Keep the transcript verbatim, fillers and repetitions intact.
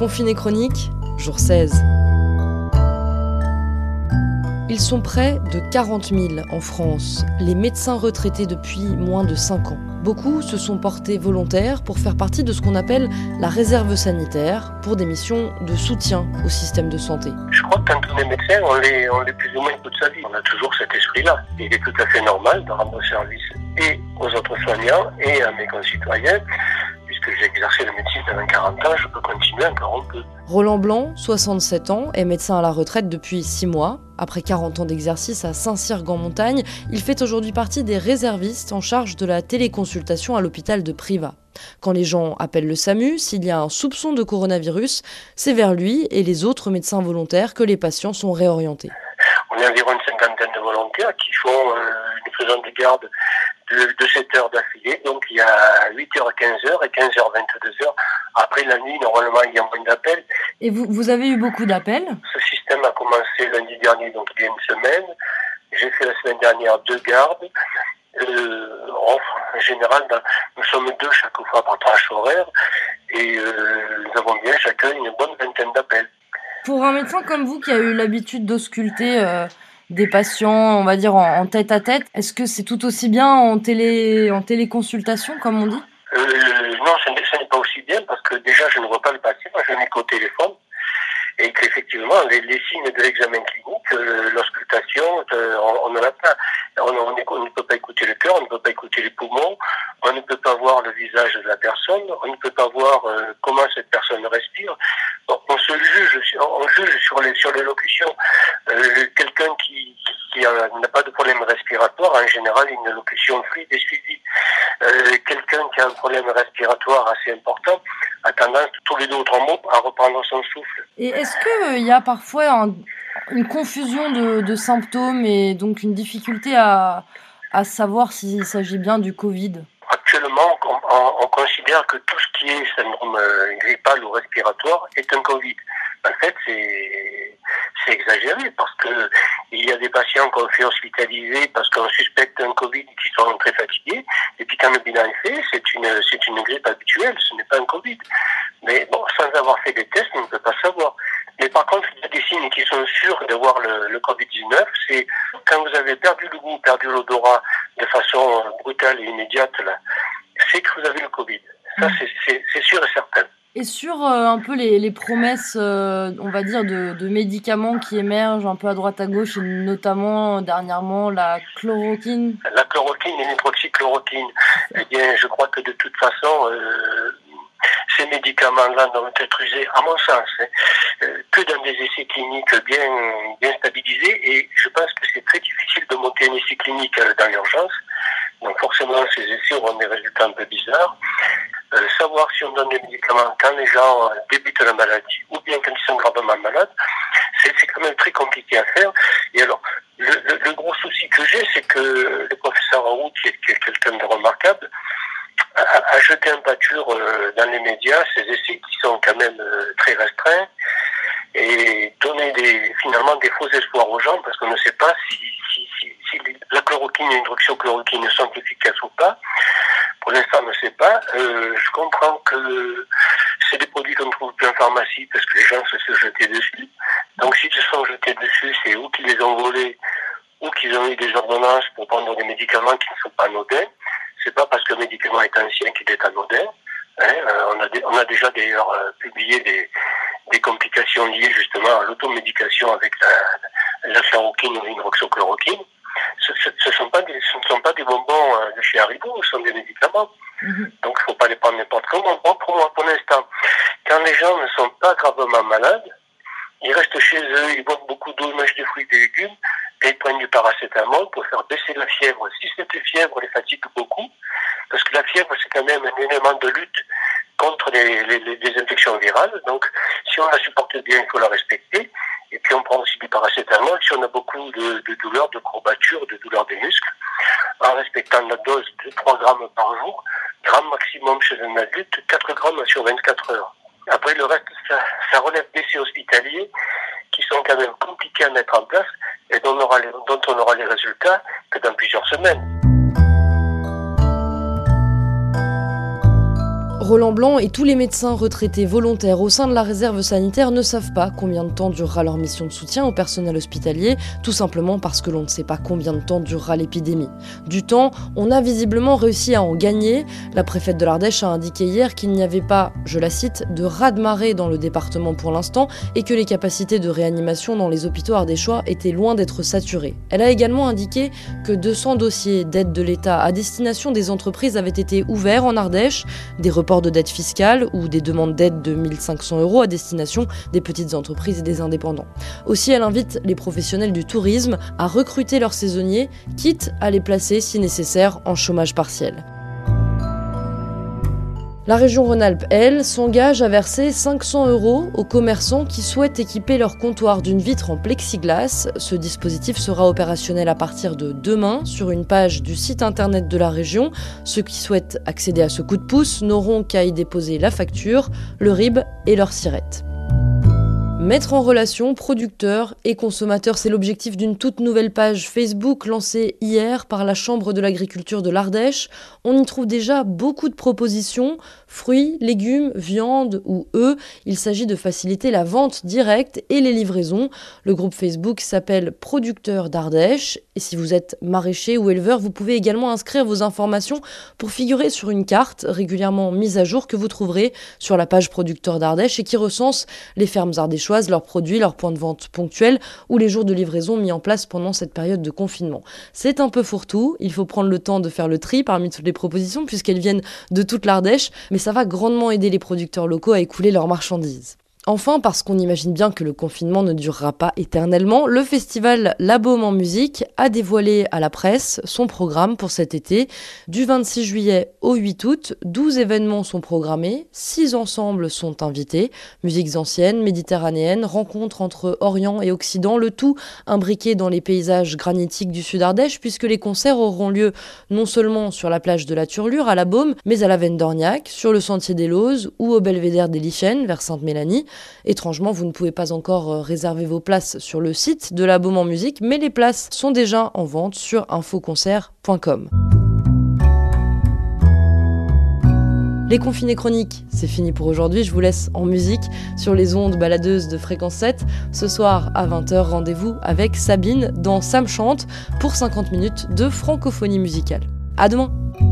Confiné chronique, jour seize. Ils sont près de quarante mille en France, les médecins retraités depuis moins de cinq ans. Beaucoup se sont portés volontaires pour faire partie de ce qu'on appelle la réserve sanitaire, pour des missions de soutien au système de santé. Je crois que quand on est médecin, on l'est, on l'est plus ou moins toute sa vie. On a toujours cet esprit-là. Il est tout à fait normal de rendre service et aux autres soignants et à mes concitoyens. Puisque j'ai exercé la médecine pendant quarante ans, je peux continuer encore un peu. Roland Blanc, soixante-sept ans, est médecin à la retraite depuis six mois. Après quarante ans d'exercice à Saint-Cyr-en-Montagne, il fait aujourd'hui partie des réservistes en charge de la téléconsultation à l'hôpital de Privas. Quand les gens appellent le SAMU, s'il y a un soupçon de coronavirus, c'est vers lui et les autres médecins volontaires que les patients sont réorientés. On est environ une cinquantaine de volontaires qui font euh, une faisant des gardes de, de sept heures d'affilée. Donc il y a huit heures à quinze heures et quinze heures à vingt-deux heures. Après la nuit, normalement, il y a moins d'appels. Et vous, vous avez eu beaucoup d'appels ? Ce système a commencé lundi dernier, donc il y a une semaine. J'ai fait la semaine dernière deux gardes. Euh, en général, dans, nous sommes deux chaque fois par tranche horaire. Et euh, nous avons bien chacun une bonne vingtaine d'appels. Pour un médecin comme vous qui a eu l'habitude d'ausculter euh, des patients, on va dire en, en tête à tête, est-ce que c'est tout aussi bien en télé, en téléconsultation, comme on dit ? euh, Non, ce n'est, ce n'est pas aussi bien parce que déjà je ne vois pas le patient, je n'ai qu'au téléphone. Et qu'effectivement, les, les signes de l'examen clinique, euh, l'auscultation, euh, on n'en a pas. On, on, on ne peut pas écouter le cœur, on ne peut pas écouter les poumons, on ne peut pas voir le visage de la personne, on ne peut pas voir euh, comment cette personne respire. Donc, on se juge, on juge sur les sur l'élocution. Euh, quelqu'un qui, qui a, n'a pas de problème respiratoire, en général, une élocution fluide et suivie. Euh, quelqu'un qui a un problème respiratoire assez important a tendance, tous les deux ou trois mots, à reprendre son souffle. Et est-ce qu'il euh, y a parfois un, une confusion de, de symptômes et donc une difficulté à, à savoir s'il s'agit bien du Covid ? Actuellement, on, on, on considère que tout ce qui est syndrome euh, grippal ou respiratoire est un Covid. En fait, c'est, c'est exagéré parce que il y a des patients qu'on fait hospitaliser parce qu'on suspecte un Covid qui sont très fatigués. Et puis quand le bilan est fait, c'est une, c'est une grippe habituelle, ce n'est pas un Covid. Mais bon, sans avoir fait des tests, on ne peut pas savoir. Mais par contre, il y a des signes qui sont sûrs d'avoir le, le covid dix-neuf. C'est quand vous avez perdu le goût, perdu l'odorat de façon brutale et immédiate, là, c'est que vous avez le Covid. Ça, c'est, c'est, c'est sûr et certain. Et sur euh, un peu les, les promesses, euh, on va dire, de, de médicaments qui émergent un peu à droite à gauche, et notamment dernièrement la chloroquine. La chloroquine et l'hydroxychloroquine. Eh bien, je crois que de toute façon, euh, ces médicaments-là doivent être usés, à mon sens, hein, euh, que dans des essais cliniques bien, bien stabilisés. Et je pense que c'est très difficile de monter un essai clinique euh, dans l'urgence. Donc forcément, ces essais auront des résultats un peu bizarres. Euh, savoir si on donne des médicaments quand les gens euh, débutent la maladie ou bien quand ils sont gravement malades, c'est, c'est quand même très compliqué à faire. Et alors, le, le, le gros souci que j'ai, c'est que le professeur Raoult, qui est, qui est quelqu'un de remarquable, a, a jeté un pâture euh, dans les médias, ces essais qui sont quand même euh, très restreints, et donner des, finalement des faux espoirs aux gens parce qu'on ne sait pas si, si, si, si la chloroquine et l'hydroxychloroquine sont efficaces ou pas. Pour l'instant, on ne sait pas. Euh, je comprends que c'est des produits qu'on ne trouve plus en pharmacie parce que les gens se sont jetés dessus. Donc, s'ils se sont jetés dessus, c'est ou qu'ils les ont volés ou qu'ils ont eu des ordonnances pour prendre des médicaments qui ne sont pas anodins. C'est pas parce que le médicament est ancien qu'il est anodin. Hein, euh, on, a des, on a déjà d'ailleurs euh, publié des, des complications liées justement à l'automédication avec la, la chloroquine ou l'hydroxychloroquine. Ce, ce, ce, sont pas des, ce ne sont pas des bonbons euh, de chez Haribo, ce sont des médicaments. Mm-hmm. Donc il ne faut pas les prendre n'importe comment. Bon, pour moi, pour l'instant, quand les gens ne sont pas gravement malades, ils restent chez eux, ils boivent beaucoup d'eau, ils mangent des fruits et des légumes, et ils prennent du paracétamol pour faire baisser la fièvre. Si cette fièvre les fatigue beaucoup, parce que la fièvre, c'est quand même un élément de lutte contre les, les, les infections virales. Donc, si on la supporte bien, il faut la respecter. Et puis, on prend aussi du paracétamol si on a beaucoup de, de douleurs, de courbatures, de douleurs des muscles, en respectant la dose de trois grammes par jour, gramme maximum chez un adulte, quatre grammes sur vingt-quatre heures. Après, le reste, ça, ça relève d'essais hospitaliers qui sont quand même compliqués à mettre en place et dont on aura les, dont on aura les résultats que dans plusieurs semaines. Roland Blanc et tous les médecins retraités volontaires au sein de la réserve sanitaire ne savent pas combien de temps durera leur mission de soutien au personnel hospitalier, tout simplement parce que l'on ne sait pas combien de temps durera l'épidémie. Du temps, on a visiblement réussi à en gagner. La préfète de l'Ardèche a indiqué hier qu'il n'y avait pas, je la cite, de raz-de-marée dans le département pour l'instant et que les capacités de réanimation dans les hôpitaux ardéchois étaient loin d'être saturées. Elle a également indiqué que deux cents dossiers d'aide de l'État à destination des entreprises avaient été ouverts en Ardèche, des reports de dette fiscale ou des demandes d'aide de mille cinq cents euros à destination des petites entreprises et des indépendants. Aussi, elle invite les professionnels du tourisme à recruter leurs saisonniers, quitte à les placer, si nécessaire, en chômage partiel. La région Rhône-Alpes, elle, s'engage à verser cinq cents euros aux commerçants qui souhaitent équiper leur comptoir d'une vitre en plexiglas. Ce dispositif sera opérationnel à partir de demain sur une page du site internet de la région. Ceux qui souhaitent accéder à ce coup de pouce n'auront qu'à y déposer la facture, le R I B et leur sirette. Mettre en relation producteurs et consommateurs, c'est l'objectif d'une toute nouvelle page Facebook lancée hier par la Chambre de l'agriculture de l'Ardèche. On y trouve déjà beaucoup de propositions, fruits, légumes, viande ou œufs. Il s'agit de faciliter la vente directe et les livraisons. Le groupe Facebook s'appelle Producteurs d'Ardèche. Et si vous êtes maraîcher ou éleveur, vous pouvez également inscrire vos informations pour figurer sur une carte régulièrement mise à jour que vous trouverez sur la page Producteurs d'Ardèche et qui recense les fermes ardéchoises, leurs produits, leurs points de vente ponctuels ou les jours de livraison mis en place pendant cette période de confinement. C'est un peu fourre-tout, il faut prendre le temps de faire le tri parmi toutes les propositions puisqu'elles viennent de toute l'Ardèche, mais ça va grandement aider les producteurs locaux à écouler leurs marchandises. Enfin, parce qu'on imagine bien que le confinement ne durera pas éternellement, le festival La Baume en musique a dévoilé à la presse son programme pour cet été. Du vingt-six juillet au huit août, douze événements sont programmés, six ensembles sont invités, musiques anciennes, méditerranéennes, rencontres entre Orient et Occident, le tout imbriqué dans les paysages granitiques du Sud Ardèche, puisque les concerts auront lieu non seulement sur la plage de la Turlure à La Baume, mais à la Veine d'Orniac, sur le sentier des Lauses ou au belvédère des Lichens vers Sainte-Mélanie. Étrangement, vous ne pouvez pas encore réserver vos places sur le site de La Baume en musique, mais les places sont déjà en vente sur infoconcert point com. Les confinés chroniques, c'est fini pour aujourd'hui. Je vous laisse en musique sur les ondes baladeuses de Fréquence sept. Ce soir à vingt heures, rendez-vous avec Sabine dans Sam chante pour cinquante minutes de francophonie musicale. À demain!